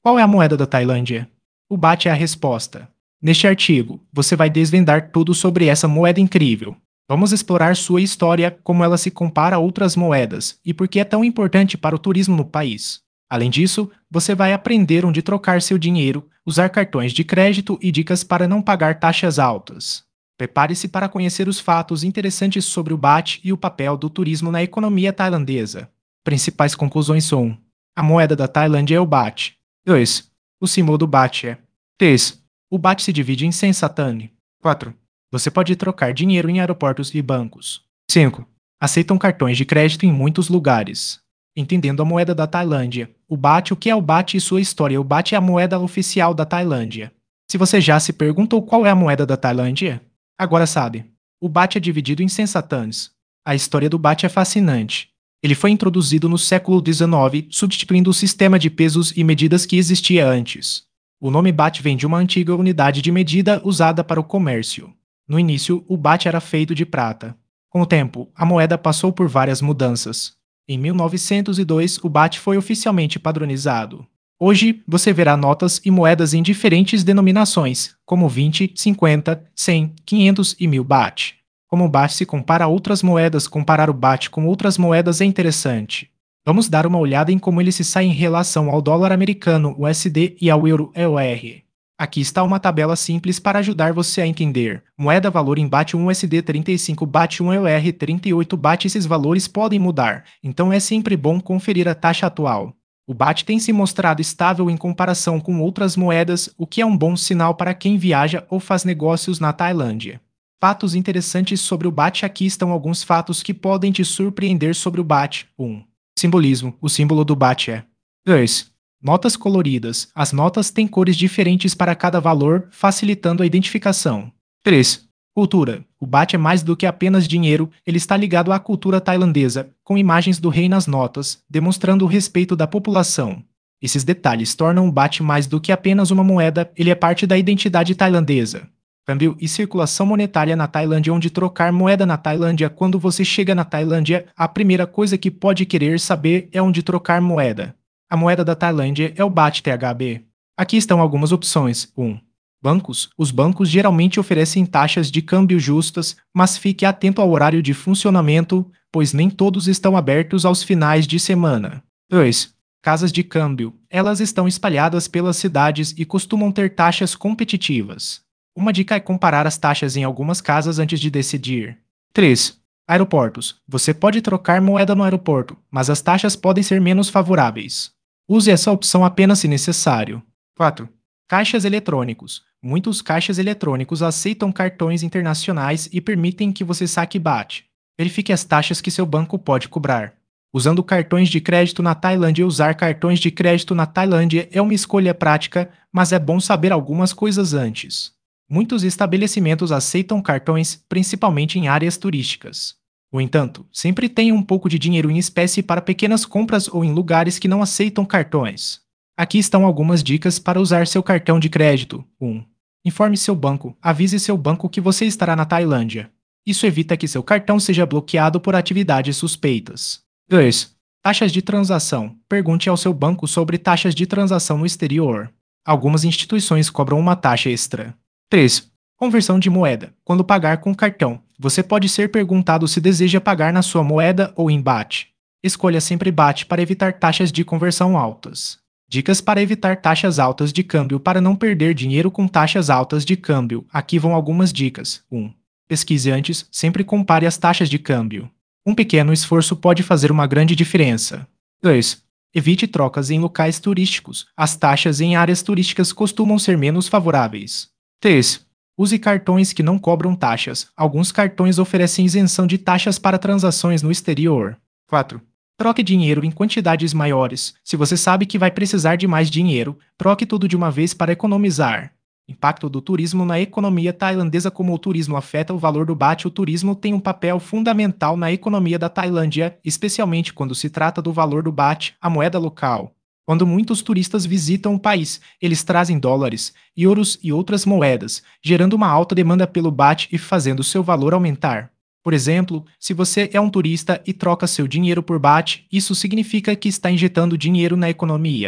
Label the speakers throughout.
Speaker 1: Qual é a moeda da Tailândia? O baht é a resposta. Neste artigo, você vai desvendar tudo sobre essa moeda incrível. Vamos explorar sua história, como ela se compara a outras moedas e por que é tão importante para o turismo no país. Além disso, você vai aprender onde trocar seu dinheiro, usar cartões de crédito e dicas para não pagar taxas altas. Prepare-se para conhecer os fatos interessantes sobre o baht e o papel do turismo na economia tailandesa. Principais conclusões são: a moeda da Tailândia é o baht. 2. O símbolo do baht é. 3. O baht se divide em 100 satang. 4. Você pode trocar dinheiro em aeroportos e bancos. 5. Aceitam cartões de crédito em muitos lugares. Entendendo a moeda da Tailândia. O baht, o que é o baht e sua história? O baht é a moeda oficial da Tailândia. Se você já se perguntou qual é a moeda da Tailândia, agora sabe. O baht é dividido em 100 satangs. A história do baht é fascinante. Ele foi introduzido no século XIX, substituindo o sistema de pesos e medidas que existia antes. O nome baht vem de uma antiga unidade de medida usada para o comércio. No início, o baht era feito de prata. Com o tempo, a moeda passou por várias mudanças. Em 1902, o baht foi oficialmente padronizado. Hoje, você verá notas e moedas em diferentes denominações, como 20, 50, 100, 500 e 1000 baht. Como o baht se compara a outras moedas, comparar o baht com outras moedas é interessante. Vamos dar uma olhada em como ele se sai em relação ao dólar americano USD e ao euro EUR. Aqui está uma tabela simples para ajudar você a entender. Moeda valor em baht 1 USD 35 baht 1 EUR 38 baht. Esses valores podem mudar, então é sempre bom conferir a taxa atual. O baht tem se mostrado estável em comparação com outras moedas, o que é um bom sinal para quem viaja ou faz negócios na Tailândia. Fatos interessantes sobre o baht. Aqui estão alguns fatos que podem te surpreender sobre o baht. 1. Simbolismo. O símbolo do baht é. 2. Notas coloridas. As notas têm cores diferentes para cada valor, facilitando a identificação. 3. Cultura. O baht é mais do que apenas dinheiro, ele está ligado à cultura tailandesa, com imagens do rei nas notas, demonstrando o respeito da população. Esses detalhes tornam o baht mais do que apenas uma moeda, ele é parte da identidade tailandesa. Câmbio e circulação monetária na Tailândia. Onde trocar moeda na Tailândia. Quando você chega na Tailândia, a primeira coisa que pode querer saber é onde trocar moeda. A moeda da Tailândia é o baht THB. Aqui estão algumas opções. 1. Bancos. Os bancos geralmente oferecem taxas de câmbio justas, mas fique atento ao horário de funcionamento, pois nem todos estão abertos aos finais de semana. 2. Casas de câmbio. Elas estão espalhadas pelas cidades e costumam ter taxas competitivas. Uma dica é comparar as taxas em algumas casas antes de decidir. 3. Aeroportos. Você pode trocar moeda no aeroporto, mas as taxas podem ser menos favoráveis. Use essa opção apenas se necessário. 4. Caixas eletrônicos. Muitos caixas eletrônicos aceitam cartões internacionais e permitem que você saque baht. Verifique as taxas que seu banco pode cobrar. Usando cartões de crédito na Tailândia. Usar cartões de crédito na Tailândia é uma escolha prática, mas é bom saber algumas coisas antes. Muitos estabelecimentos aceitam cartões, principalmente em áreas turísticas. No entanto, sempre tenha um pouco de dinheiro em espécie para pequenas compras ou em lugares que não aceitam cartões. Aqui estão algumas dicas para usar seu cartão de crédito. 1. Informe seu banco. Avise seu banco que você estará na Tailândia. Isso evita que seu cartão seja bloqueado por atividades suspeitas. 2. Taxas de transação. Pergunte ao seu banco sobre taxas de transação no exterior. Algumas instituições cobram uma taxa extra. 3. Conversão de moeda. Quando pagar com cartão, você pode ser perguntado se deseja pagar na sua moeda ou em baht. Escolha sempre baht para evitar taxas de conversão altas. Dicas para evitar taxas altas de câmbio. Para não perder dinheiro com taxas altas de câmbio, aqui vão algumas dicas. 1. Pesquise antes, sempre compare as taxas de câmbio. Um pequeno esforço pode fazer uma grande diferença. 2. Evite trocas em locais turísticos. As taxas em áreas turísticas costumam ser menos favoráveis. 3. Use cartões que não cobram taxas. Alguns cartões oferecem isenção de taxas para transações no exterior. 4. Troque dinheiro em quantidades maiores. Se você sabe que vai precisar de mais dinheiro, troque tudo de uma vez para economizar. Impacto do turismo na economia tailandesa. Como o turismo afeta o valor do baht. O turismo tem um papel fundamental na economia da Tailândia, especialmente quando se trata do valor do baht, a moeda local. Quando muitos turistas visitam o país, eles trazem dólares, euros e outras moedas, gerando uma alta demanda pelo baht e fazendo seu valor aumentar. Por exemplo, se você é um turista e troca seu dinheiro por baht, isso significa que está injetando dinheiro na economia.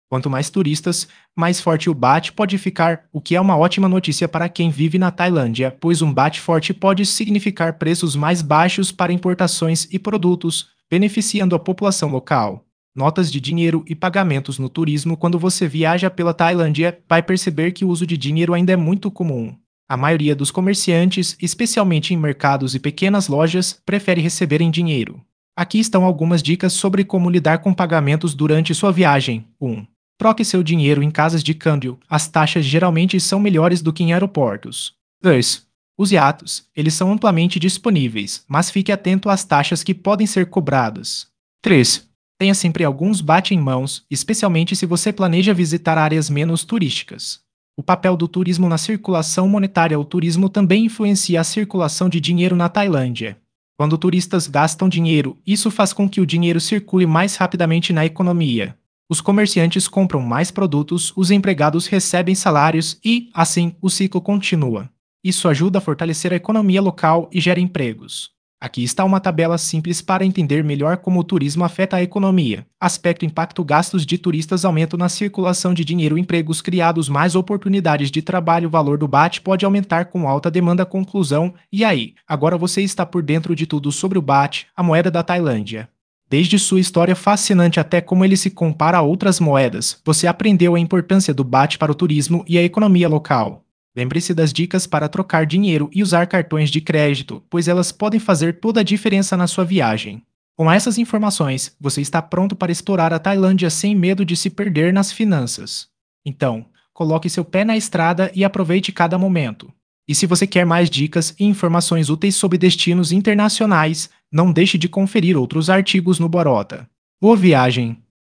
Speaker 1: Quanto mais turistas, mais forte o baht pode ficar, o que é uma ótima notícia para quem vive na Tailândia, pois um baht forte pode significar preços mais baixos para importações e produtos, beneficiando a população local. Notas de dinheiro e pagamentos no turismo. Quando você viaja pela Tailândia, vai perceber que o uso de dinheiro ainda é muito comum. A maioria dos comerciantes, especialmente em mercados e pequenas lojas, prefere receber em dinheiro. Aqui estão algumas dicas sobre como lidar com pagamentos durante sua viagem. 1. Troque seu dinheiro em casas de câmbio. As taxas geralmente são melhores do que em aeroportos. 2. Use atos. Eles são amplamente disponíveis, mas fique atento às taxas que podem ser cobradas. 3. Tenha sempre alguns baht em mãos, especialmente se você planeja visitar áreas menos turísticas. O papel do turismo na circulação monetária. O turismo também influencia a circulação de dinheiro na Tailândia. Quando turistas gastam dinheiro, isso faz com que o dinheiro circule mais rapidamente na economia. Os comerciantes compram mais produtos, os empregados recebem salários e, assim, o ciclo continua. Isso ajuda a fortalecer a economia local e gera empregos. Aqui está uma tabela simples para entender melhor como o turismo afeta a economia. Aspecto: impacto: gastos de turistas, aumento na circulação de dinheiro, empregos criados, mais oportunidades de trabalho, o valor do baht pode aumentar com alta demanda. Conclusão: e aí? Agora você está por dentro de tudo sobre o baht, a moeda da Tailândia. Desde sua história fascinante até como ele se compara a outras moedas, você aprendeu a importância do baht para o turismo e a economia local. Lembre-se das dicas para trocar dinheiro e usar cartões de crédito, pois elas podem fazer toda a diferença na sua viagem. Com essas informações, você está pronto para explorar a Tailândia sem medo de se perder nas finanças. Então, coloque seu pé na estrada e aproveite cada momento. E se você quer mais dicas e informações úteis sobre destinos internacionais, não deixe de conferir outros artigos no Borota. Boa viagem!